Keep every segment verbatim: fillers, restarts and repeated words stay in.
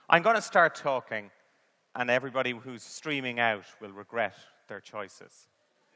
I'm going to start talking, and everybody who's streaming out will regret their choices.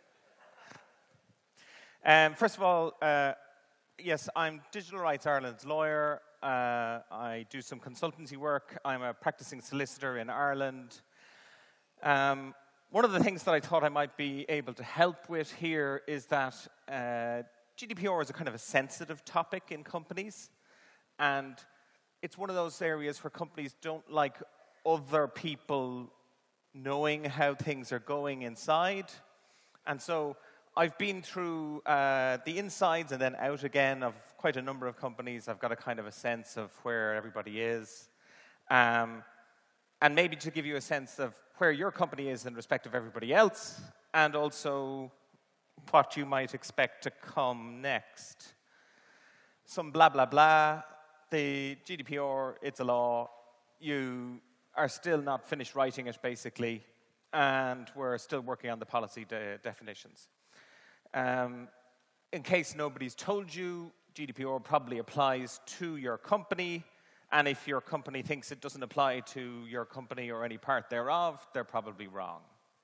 Um, first of all, uh, yes, I'm Digital Rights Ireland's lawyer. Uh, I do some consultancy work. I'm a practicing solicitor in Ireland. Um, one of the things that I thought I might be able to help with here is that uh, G D P R is a kind of a sensitive topic in companies, and it's one of those areas where companies don't like other people knowing how things are going inside. And so I've been through uh, the insides and then out again of quite a number of companies. I've got a kind of a sense of where everybody is. Um, and maybe to give you a sense of where your company is in respect of everybody else, and also what you might expect to come next. Some blah, blah, blah. The G D P R, it's a law. You are still not finished writing it, basically, and we're still working on the policy de definitions. Um, in case nobody's told you, G D P R probably applies to your company, and if your company thinks it doesn't apply to your company or any part thereof, they're probably wrong.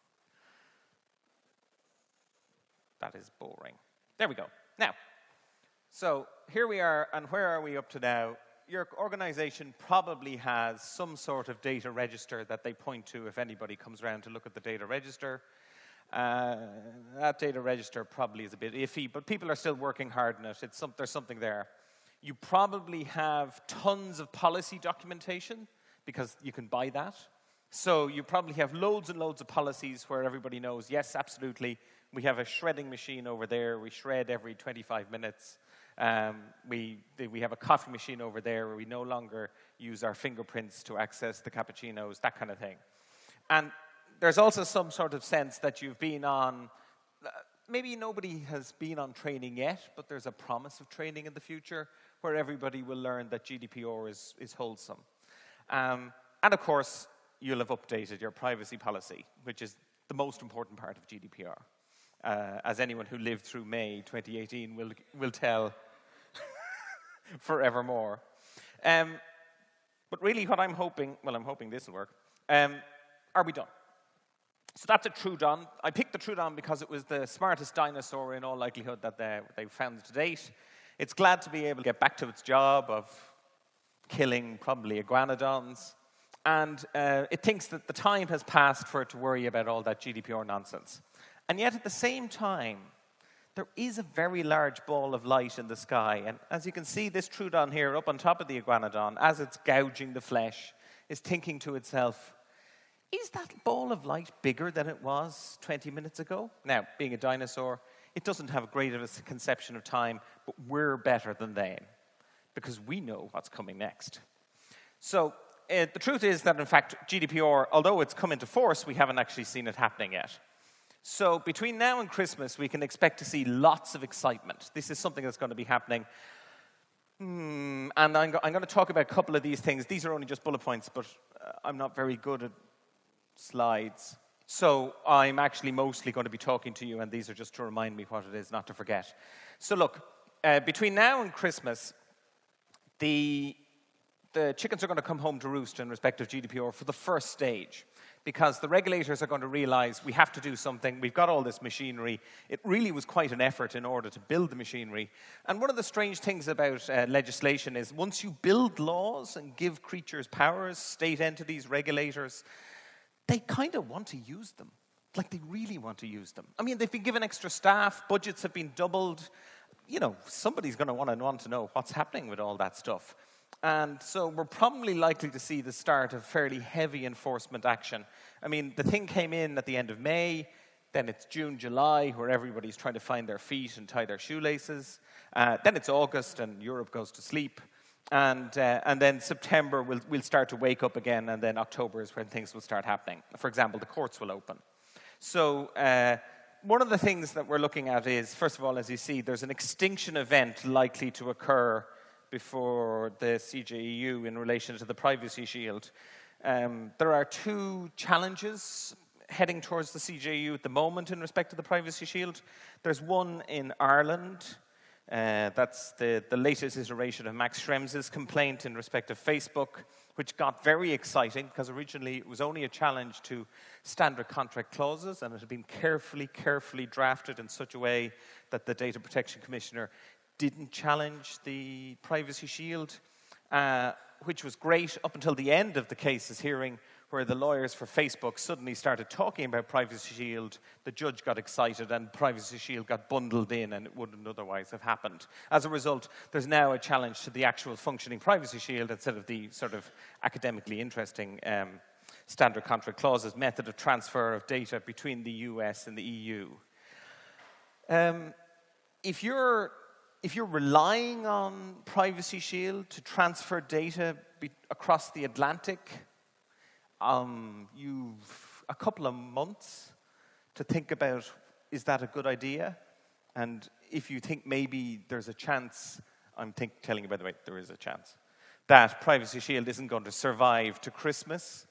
That is boring. There we go. Now, so here we are, and where are we up to now? Your organization probably has some sort of data register that they point to if anybody comes around to look at the data register. Uh, that data register probably is a bit iffy, but people are still working hard on it. It's some, there's something there. You probably have tons of policy documentation because you can buy that. So you probably have loads and loads of policies where everybody knows, yes, absolutely, we have a shredding machine over there. We shred every twenty-five minutes. Um, we, we have a coffee machine over there where we no longer use our fingerprints to access the cappuccinos, that kind of thing. And there's also some sort of sense that you've been on, uh, maybe nobody has been on training yet, but there's a promise of training in the future where everybody will learn that G D P R is, is wholesome. Um, and of course, you'll have updated your privacy policy, which is the most important part of G D P R. Uh, as anyone who lived through May twenty eighteen will, will tell forevermore. Um, but really what I'm hoping, well, I'm hoping this will work. Um, are we done? So that's a Trudon. I picked the Trudon because it was the smartest dinosaur in all likelihood that they, they've found to date. It's glad to be able to get back to its job of killing probably iguanodons. And uh, it thinks that the time has passed for it to worry about all that G D P R nonsense. And yet at the same time, there is a very large ball of light in the sky. And as you can see, this Trudon here up on top of the iguanodon, as it's gouging the flesh, is thinking to itself, is that ball of light bigger than it was twenty minutes ago? Now, being a dinosaur, it doesn't have a great of a conception of time, but we're better than them because we know what's coming next. So uh, the truth is that, in fact, G D P R, although it's come into force, we haven't actually seen it happening yet. So between now and Christmas, we can expect to see lots of excitement. This is something that's going to be happening. Hmm, and I'm, go I'm going to talk about a couple of these things. These are only just bullet points, but uh, I'm not very good at slides. So I'm actually mostly going to be talking to you, and these are just to remind me what it is, not to forget. So look, uh, between now and Christmas, the, the chickens are going to come home to roost in respect of G D P R for the first stage, because the regulators are going to realize we have to do something. We've got all this machinery. It really was quite an effort in order to build the machinery. And one of the strange things about uh, legislation is once you build laws and give creatures powers, state entities, regulators, they kind of want to use them. Like, they really want to use them. I mean, they've been given extra staff. Budgets have been doubled. You know, somebody's going to want to want to know what's happening with all that stuff. And so we're probably likely to see the start of fairly heavy enforcement action. I mean, the thing came in at the end of May. Then it's June, July, where everybody's trying to find their feet and tie their shoelaces. Uh, then it's August, and Europe goes to sleep. And, uh, and then September, we'll, we'll start to wake up again, and then October is when things will start happening. For example, the courts will open. So uh, one of the things that we're looking at is, first of all, as you see, there's an extinction event likely to occur before the C J E U in relation to the Privacy Shield. Um, there are two challenges heading towards the C J E U at the moment in respect to the Privacy Shield. There's one in Ireland, Uh, that's the, the latest iteration of Max Schrems' complaint in respect of Facebook, which got very exciting because originally it was only a challenge to standard contract clauses, and it had been carefully, carefully drafted in such a way that the Data Protection Commissioner didn't challenge the Privacy Shield, uh, which was great up until the end of the case's hearing, where the lawyers for Facebook suddenly started talking about Privacy Shield. The judge got excited and Privacy Shield got bundled in, and it wouldn't otherwise have happened. As a result, there's now a challenge to the actual functioning Privacy Shield instead of the sort of academically interesting um, standard contract clauses method of transfer of data between the U S and the E U. Um, if you're If you're relying on Privacy Shield to transfer data be across the Atlantic, um, you've a couple of months to think about, is that a good idea? And if you think maybe there's a chance, I'm think, telling you, by the way, there is a chance, that Privacy Shield isn't going to survive to Christmas,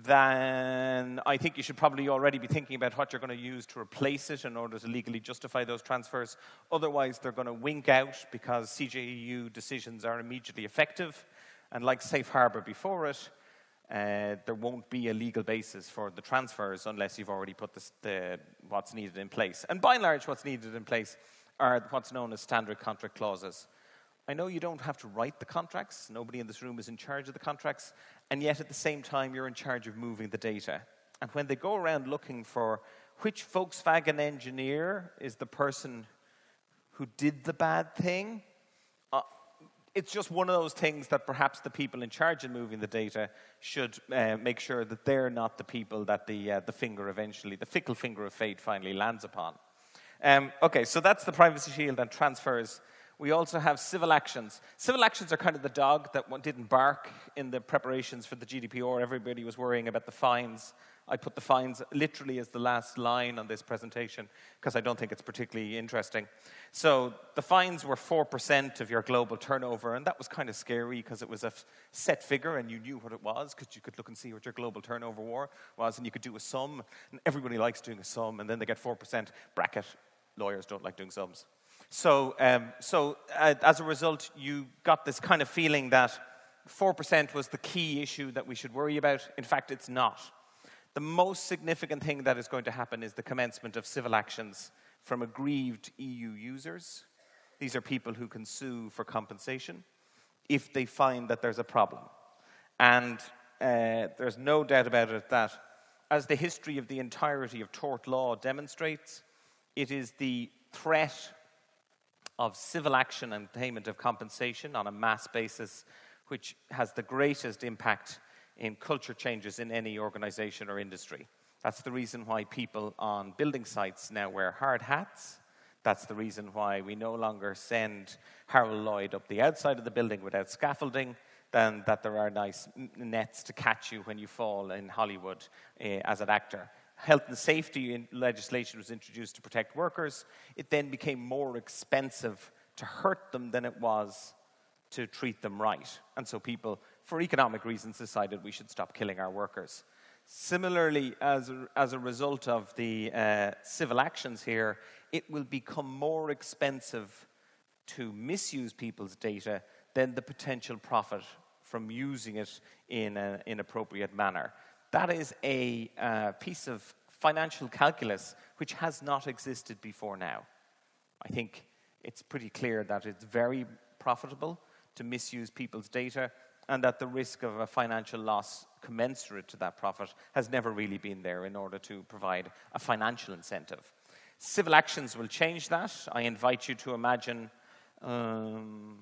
then I think you should probably already be thinking about what you're going to use to replace it in order to legally justify those transfers. Otherwise, they're going to wink out because C J E U decisions are immediately effective. And like Safe Harbor before it, uh, there won't be a legal basis for the transfers unless you've already put the, the, what's needed in place. And by and large, what's needed in place are what's known as standard contract clauses. I know you don't have to write the contracts. Nobody in this room is in charge of the contracts. And yet, at the same time, you're in charge of moving the data. And when they go around looking for which Volkswagen engineer is the person who did the bad thing, uh, it's just one of those things that perhaps the people in charge of moving the data should uh, make sure that they're not the people that the, uh, the finger eventually, the fickle finger of fate finally lands upon. Um, okay, so that's the Privacy Shield and transfers. We also have civil actions. Civil actions are kind of the dog that didn't bark in the preparations for the G D P R. Everybody was worrying about the fines. I put the fines literally as the last line on this presentation because I don't think it's particularly interesting. So the fines were four percent of your global turnover, and that was kind of scary because it was a set figure and you knew what it was because you could look and see what your global turnover was, and you could do a sum. And everybody likes doing a sum, and then they get four percent bracket. Lawyers don't like doing sums. So, um, so uh, as a result, you got this kind of feeling that four percent was the key issue that we should worry about. In fact, it's not. The most significant thing that is going to happen is the commencement of civil actions from aggrieved E U users. These are people who can sue for compensation if they find that there's a problem. And uh, there's no doubt about it that, as the history of the entirety of tort law demonstrates, it is the threat of civil action and payment of compensation on a mass basis which has the greatest impact in culture changes in any organization or industry. That's the reason why people on building sites now wear hard hats. That's the reason why we no longer send Harold Lloyd up the outside of the building without scaffolding, than that there are nice nets to catch you when you fall in Hollywood uh, as an actor. Health and safety legislation was introduced to protect workers. It then became more expensive to hurt them than it was to treat them right. And so people, for economic reasons, decided we should stop killing our workers. Similarly, as a, as a result of the uh, civil actions here, it will become more expensive to misuse people's data than the potential profit from using it in an inappropriate manner. That is a uh, piece of financial calculus which has not existed before now. I think it's pretty clear that it's very profitable to misuse people's data, and that the risk of a financial loss commensurate to that profit has never really been there in order to provide a financial incentive. Civil actions will change that. I invite you to imagine, um,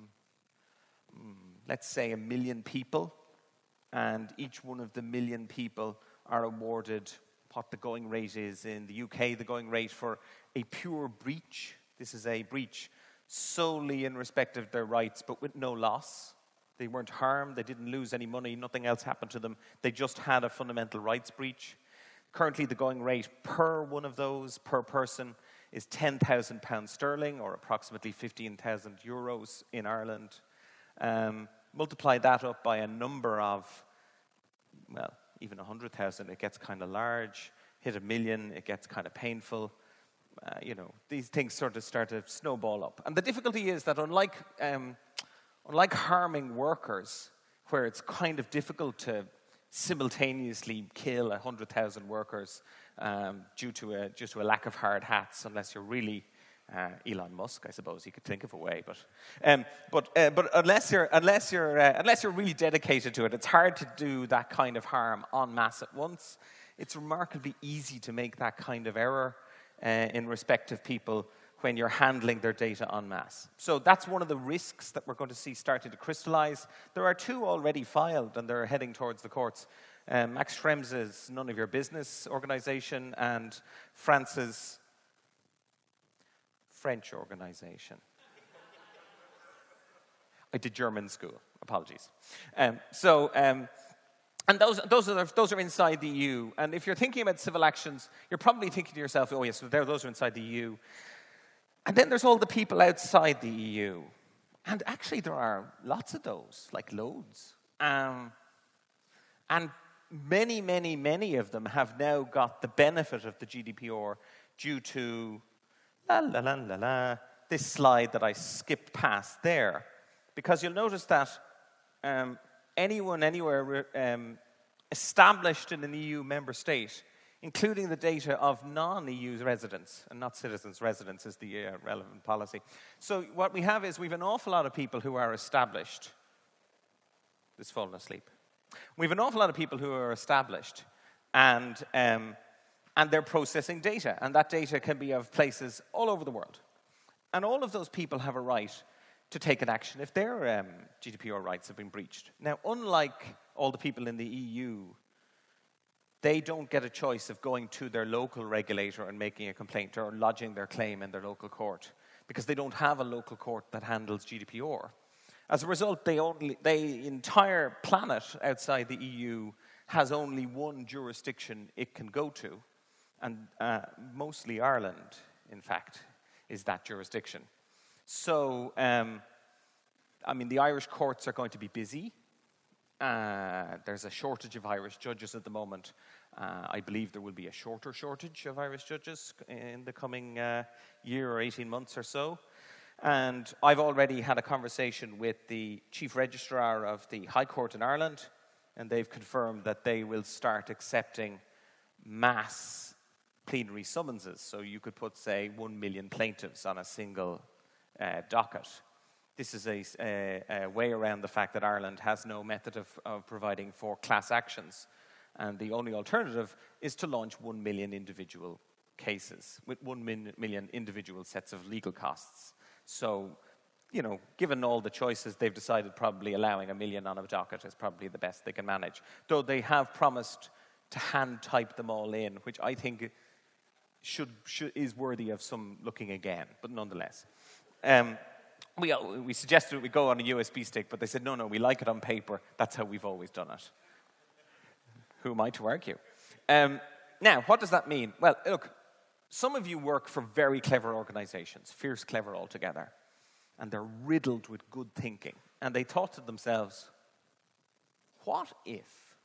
let's say, a million people, and each one of the million people are awarded what the going rate is. In the U K, the going rate for a pure breach, this is a breach solely in respect of their rights, but with no loss. They weren't harmed, they didn't lose any money, nothing else happened to them. They just had a fundamental rights breach. Currently, the going rate per one of those, per person, is ten thousand pounds sterling, or approximately fifteen thousand euros in Ireland. Um, multiply that up by a number of, well, even one hundred thousand, it gets kind of large. Hit a million, it gets kind of painful. uh, you know, these things sort of start to snowball up. And the difficulty is that unlike, um, unlike harming workers, where it's kind of difficult to simultaneously kill one hundred thousand workers um, due, to a, due to a lack of hard hats, unless you're really uh, Elon Musk, I suppose. You could think of a way, but um, but uh, but unless you're unless you're uh, unless you're really dedicated to it, it's hard to do that kind of harm en masse at once. It's remarkably easy to make that kind of error uh, in respect of people when you're handling their data en masse. So that's one of the risks that we're going to see starting to crystallize. There are two already filed, and they're heading towards the courts. Um, Max Schrems's None of Your Business organization and France's French organization. I did German school. Apologies. Um, so... Um, And those, those, are, those are inside the E U. And if you're thinking about civil actions, you're probably thinking to yourself, oh, yes, so there, those are inside the E U. And then there's all the people outside the E U. And actually, there are lots of those, like loads. Um, and many, many, many of them have now got the benefit of the G D P R due to, la, la, la, la, la, this slide that I skipped past there. Because you'll notice that um, anyone, anywhere um, established in an E U member state, including the data of non-E U residents, and not citizens, residents is the uh, relevant policy. So what we have is we have an awful lot of people who are established. This fallen asleep. We have an awful lot of people who are established, and, um, and they're processing data, and that data can be of places all over the world. And all of those people have a right to take an action if their um, G D P R rights have been breached. Now, unlike all the people in the E U, they don't get a choice of going to their local regulator and making a complaint or lodging their claim in their local court, because they don't have a local court that handles G D P R. As a result, they only, the entire planet outside the E U has only one jurisdiction it can go to, and uh, mostly Ireland, in fact, is that jurisdiction. So, um, I mean, the Irish courts are going to be busy. Uh, there's a shortage of Irish judges at the moment. Uh, I believe there will be a shorter shortage of Irish judges in the coming uh, year or eighteen months or so. And I've already had a conversation with the Chief Registrar of the High Court in Ireland, and they've confirmed that they will start accepting mass plenary summonses. So you could put, say, one million plaintiffs on a single uh, docket. This is a, a, a way around the fact that Ireland has no method of, of providing for class actions. And the only alternative is to launch one million individual cases with one min million individual sets of legal costs. So, you know, given all the choices, they've decided probably allowing a million on a docket is probably the best they can manage. Though they have promised to hand type them all in, which I think should, should is worthy of some looking again, but nonetheless. Um, we, we suggested we go on a U S B stick, but they said, no, no, we like it on paper. That's how we've always done it. Who am I to argue? Um, now, what does that mean? Well, look, some of you work for very clever organizations, fierce clever altogether, and they're riddled with good thinking. And they thought to themselves, what if,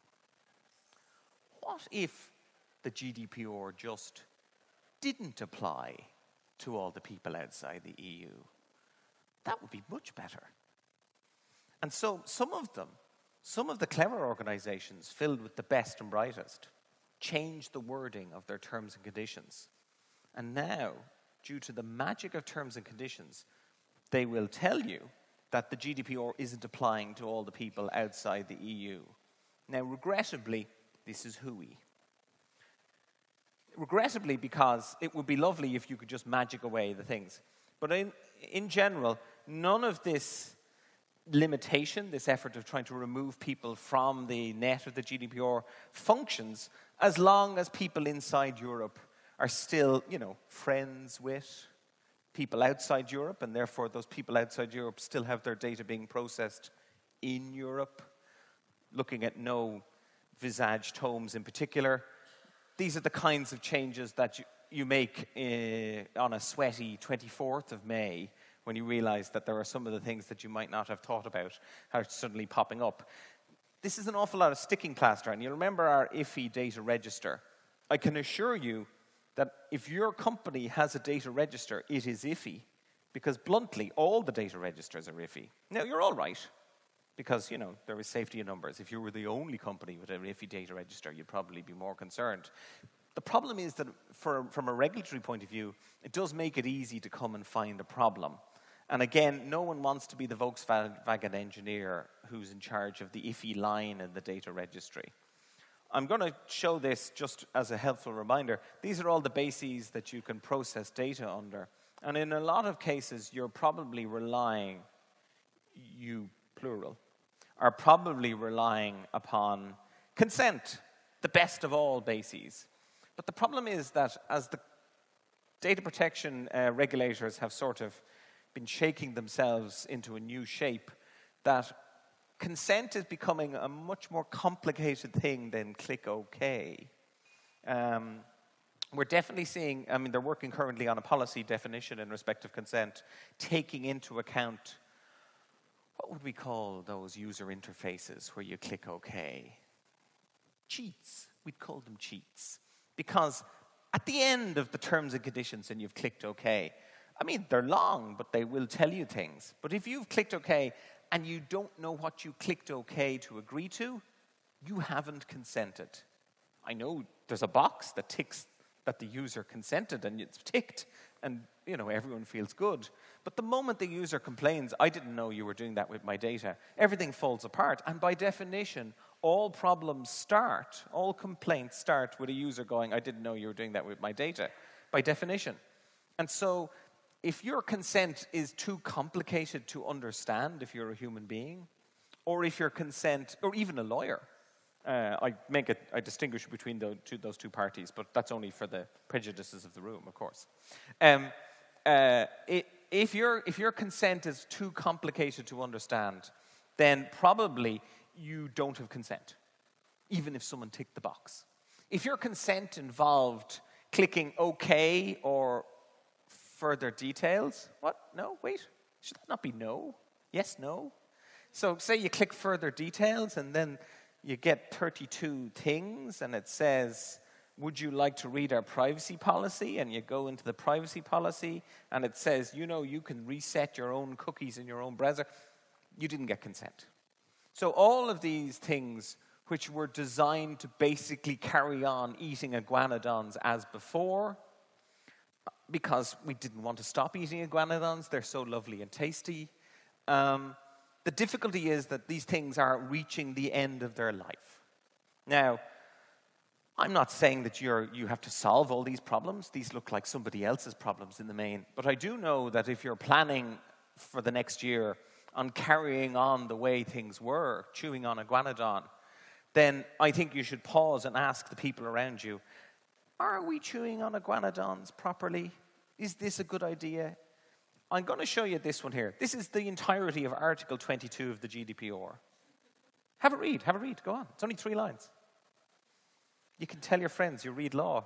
what if the G D P R just didn't apply to all the people outside the E U? That would be much better. And so some of them, some of the clever organizations filled with the best and brightest, changed the wording of their terms and conditions. And now, due to the magic of terms and conditions, they will tell you that the G D P R isn't applying to all the people outside the E U. Now, regrettably, this is hooey. Regrettably, because it would be lovely if you could just magic away the things. But in, in general, none of this limitation, this effort of trying to remove people from the net of the G D P R functions as long as people inside Europe are still, you know, friends with people outside Europe, and therefore those people outside Europe still have their data being processed in Europe, looking at no visaged homes in particular. These are the kinds of changes that you, you make uh, on a sweaty twenty-fourth of May when you realize that there are some of the things that you might not have thought about are suddenly popping up. This is an awful lot of sticking plaster, and you remember our I F I data register. I can assure you that if your company has a data register, it is iffy, because bluntly, all the data registers are iffy. Now, you're all right, because, you know, there is safety in numbers. If you were the only company with an iffy data register, you'd probably be more concerned. The problem is that for, from a regulatory point of view, it does make it easy to come and find a problem. And again, no one wants to be the Volkswagen engineer who's in charge of the iffy line in the data registry. I'm going to show this just as a helpful reminder. These are all the bases that you can process data under. And in a lot of cases, you're probably relying, you plural, are probably relying upon consent, the best of all bases. But the problem is that as the data protection uh, regulators have sort of been shaking themselves into a new shape, that consent is becoming a much more complicated thing than click OK. Um, we're definitely seeing, I mean, they're working currently on a policy definition in respect of consent, taking into account, what would we call those user interfaces where you click OK? Cheats. We'd call them cheats. Because at the end of the terms and conditions and you've clicked OK, I mean, they're long, but they will tell you things. But if you've clicked OK and you don't know what you clicked OK to agree to, you haven't consented. I know there's a box that ticks that the user consented and it's ticked and, you know, everyone feels good. But the moment the user complains, I didn't know you were doing that with my data, everything falls apart. And by definition, all problems start, all complaints start with a user going, I didn't know you were doing that with my data, by definition. And so if your consent is too complicated to understand if you're a human being, or if your consent, or even a lawyer, uh, I make it, I distinguish between the two, those two parties, but that's only for the prejudices of the room, of course. Um, uh, it, if, your, if your consent is too complicated to understand, then probably you don't have consent, even if someone ticked the box. If your consent involved clicking OK or further details, what? No, wait, should that not be no? Yes, no? So say you click further details and then you get thirty-two things and it says, would you like to read our privacy policy? And you go into the privacy policy and it says, you know, you can reset your own cookies in your own browser. You didn't get consent. So all of these things which were designed to basically carry on eating iguanodons as before, because we didn't want to stop eating iguanodons, they're so lovely and tasty. Um, the difficulty is that these things are reaching the end of their life. Now, I'm not saying that you're, you have to solve all these problems. These look like somebody else's problems in the main. But I do know that if you're planning for the next year on carrying on the way things were, chewing on iguanodon, then I think you should pause and ask the people around you, are we chewing on iguanodons properly? Is this a good idea? I'm going to show you this one here. This is the entirety of Article twenty-two of the G D P R. Have a read, have a read, go on. It's only three lines. You can tell your friends you read law.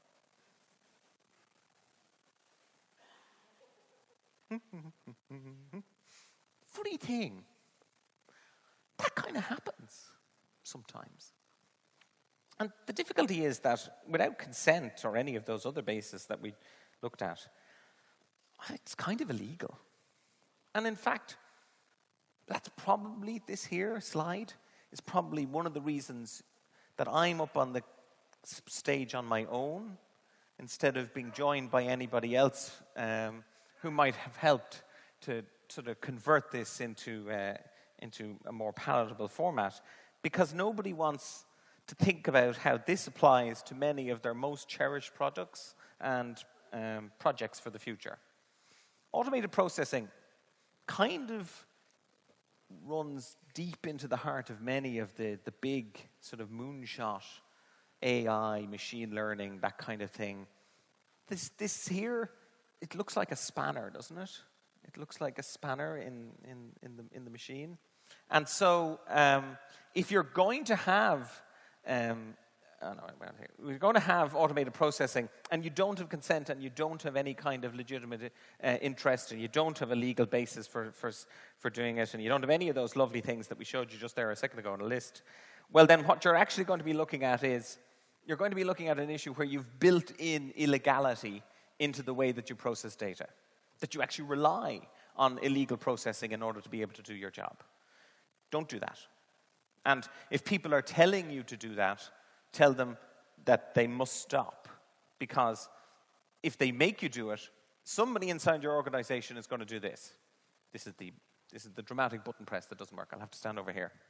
Funny thing, that kind of happens sometimes. And the difficulty is that without consent or any of those other bases that we looked at, it's kind of illegal. And in fact, that's probably, this here slide is probably one of the reasons that I'm up on the stage on my own instead of being joined by anybody else um, who might have helped to sort of convert this into, uh, into a more palatable format, because nobody wants to think about how this applies to many of their most cherished products and um, projects for the future. Automated processing kind of runs deep into the heart of many of the, the big sort of moonshot A I, machine learning, that kind of thing. This, this here, it looks like a spanner, doesn't it? It looks like a spanner in, in, in, the, in the machine. And so um, if you're going to have um, oh no, we're going to have automated processing and you don't have consent and you don't have any kind of legitimate uh, interest and you don't have a legal basis for, for, for doing it and you don't have any of those lovely things that we showed you just there a second ago on a list, well then what you're actually going to be looking at is you're going to be looking at an issue where you've built in illegality into the way that you process data, that you actually rely on illegal processing in order to be able to do your job. Don't do that. And if people are telling you to do that, tell them that they must stop. Because if they make you do it, somebody inside your organization is going to do this. This is the, this is the dramatic button press that doesn't work. I'll have to stand over here.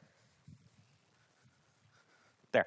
There.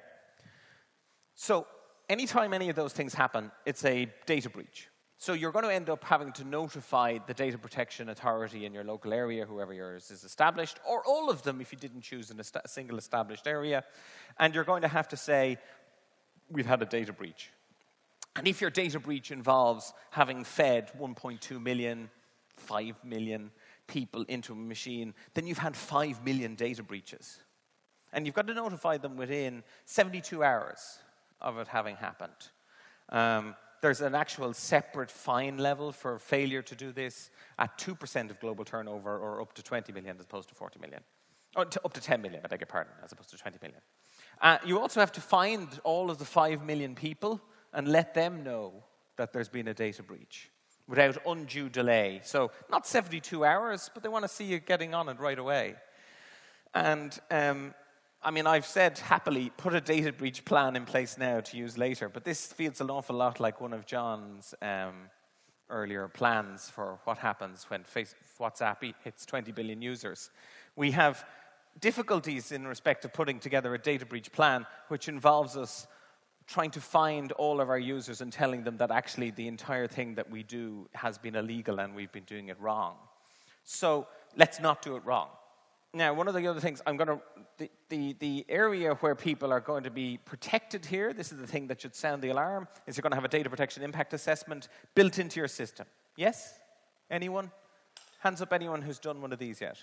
So anytime any of those things happen, it's a data breach. So you're going to end up having to notify the data protection authority in your local area, whoever yours is established, or all of them if you didn't choose in a, st- a single established area. And you're going to have to say, we've had a data breach. And if your data breach involves having fed one point two million, five million people into a machine, then you've had five million data breaches. And you've got to notify them within seventy-two hours of it having happened. Um, There's an actual separate fine level for failure to do this at two percent of global turnover, or up to twenty million as opposed to forty million. Or to, up to ten million, I beg your pardon, as opposed to twenty million. Uh, you also have to find all of the five million people and let them know that there's been a data breach without undue delay. So not seventy-two hours, but they want to see you getting on it right away. And um, I mean, I've said happily, put a data breach plan in place now to use later, but this feels an awful lot like one of John's um, earlier plans for what happens when face- WhatsApp hits twenty billion users. We have difficulties in respect of putting together a data breach plan, which involves us trying to find all of our users and telling them that actually the entire thing that we do has been illegal and we've been doing it wrong. So let's not do it wrong. Now, one of the other things I'm going to, the, the, the area where people are going to be protected here, this is the thing that should sound the alarm, is you're going to have a data protection impact assessment built into your system. Yes? Anyone? Hands up anyone who's done one of these yet.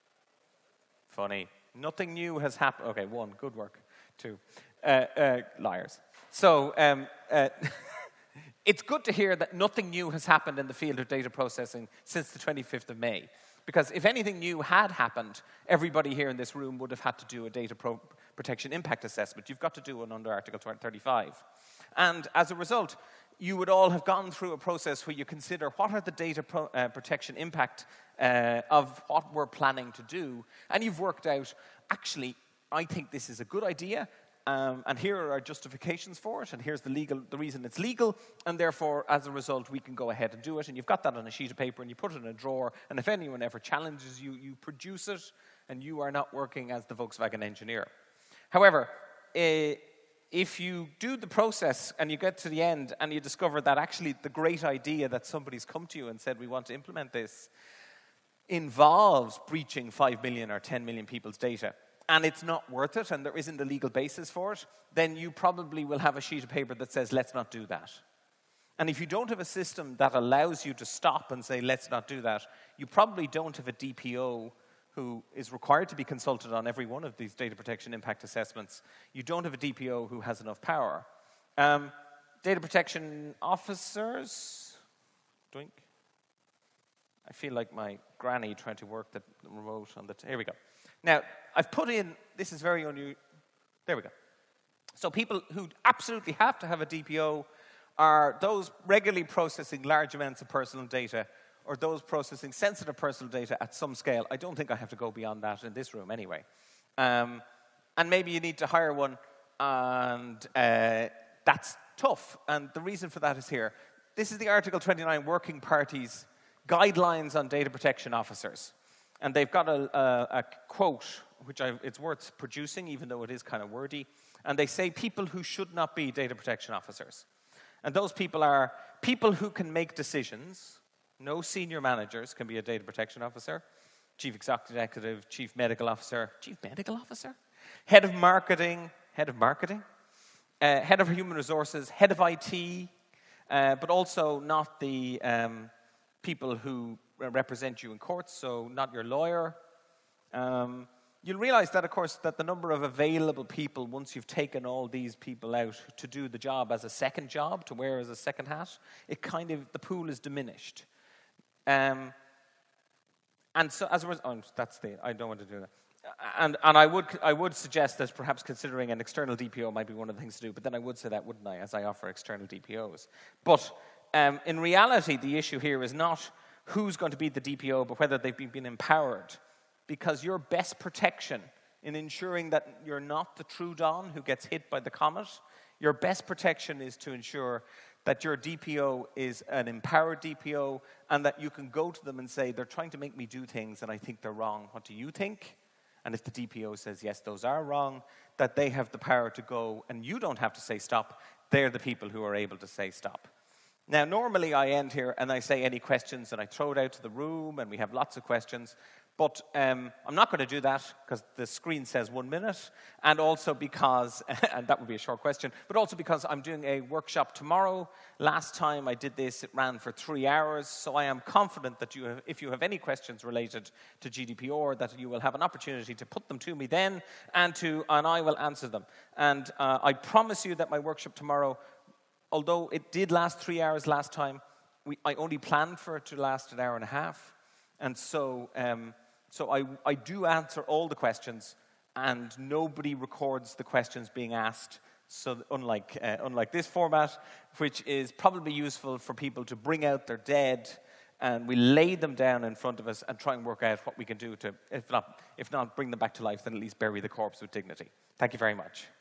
Funny. Nothing new has happened. Okay, one, good work. Two, uh, uh, liars. So, um, uh, it's good to hear that nothing new has happened in the field of data processing since the twenty-fifth of May. Because if anything new had happened, everybody here in this room would have had to do a data pro- protection impact assessment. You've got to do one under Article thirty-five. And as a result, you would all have gone through a process where you consider what are the data pro- uh, protection impact uh, of what we're planning to do. And you've worked out, actually, I think this is a good idea. Um, and here are our justifications for it, and here's the legal, the reason it's legal, and therefore, as a result, we can go ahead and do it. And you've got that on a sheet of paper, and you put it in a drawer, and if anyone ever challenges you, you produce it, and you are not working as the Volkswagen engineer. However, uh, if you do the process, and you get to the end, and you discover that actually the great idea that somebody's come to you and said, we want to implement this, involves breaching five million or ten million people's data, and it's not worth it, and there isn't a legal basis for it, then you probably will have a sheet of paper that says, let's not do that. And if you don't have a system that allows you to stop and say, let's not do that, you probably don't have a D P O who is required to be consulted on every one of these data protection impact assessments. You don't have a D P O who has enough power. Um, data protection officers, doink. I feel like my granny trying to work the remote on the, t- here we go. Now, I've put in, this is very unusual, there we go. So people who absolutely have to have a D P O are those regularly processing large amounts of personal data, or those processing sensitive personal data at some scale. I don't think I have to go beyond that in this room anyway. Um, and maybe you need to hire one, and uh, that's tough. And the reason for that is here. This is the Article twenty-nine Working Party's guidelines on data protection officers. And they've got a, a, a quote, which I, it's worth producing, even though it is kind of wordy. And they say people who should not be data protection officers. And those people are people who can make decisions. No senior managers can be a data protection officer. Chief executive, chief medical officer, chief medical officer? Head of marketing, head of marketing. Uh, head of human resources, head of I T. Uh, but also not the um, people who represent you in courts, so not your lawyer. Um, you'll realize that, of course, that the number of available people, once you've taken all these people out to do the job as a second job, to wear as a second hat, it kind of, the pool is diminished. Um, and so, as a result, oh, that's the, I don't want to do that. and, and I, would, I would suggest that perhaps considering an external D P O might be one of the things to do, but then I would say that, wouldn't I, as I offer external D P Os. But um, in reality, the issue here is not who's going to be the D P O, but whether they've been, been empowered. Because your best protection in ensuring that you're not the true Don who gets hit by the comet, your best protection is to ensure that your D P O is an empowered D P O and that you can go to them and say, they're trying to make me do things and I think they're wrong. What do you think? And if the D P O says, yes, those are wrong, that they have the power to go and you don't have to say stop. They're the people who are able to say stop. Now, normally I end here and I say any questions and I throw it out to the room and we have lots of questions. But um, I'm not going to do that because the screen says one minute, and also because, and that would be a short question, but also because I'm doing a workshop tomorrow. Last time I did this, it ran for three hours, so I am confident that you have, if you have any questions related to G D P R, that you will have an opportunity to put them to me then, and, to, and I will answer them. And uh, I promise you that my workshop tomorrow, although it did last three hours last time, we, I only planned for it to last an hour and a half. And so, um, so I, I do answer all the questions, and nobody records the questions being asked. So unlike, uh, unlike this format, which is probably useful for people to bring out their dead, and we lay them down in front of us and try and work out what we can do to, if not, if not bring them back to life, then at least bury the corpse with dignity. Thank you very much.